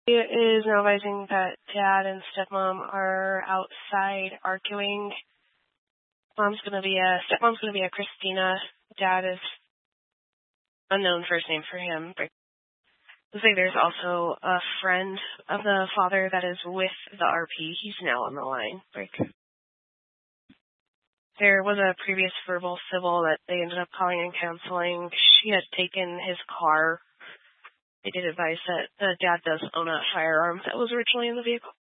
is now advising that Dad and Stepmom are outside arguing. Stepmom's gonna be a Christina. Dad is unknown first name for him. Looks like there's also a friend of the father that is with the RP. He's now on the line. There was a previous verbal civil that they ended up calling and canceling. She had taken his car. They did advise that Dad does own a firearm that was originally in the vehicle.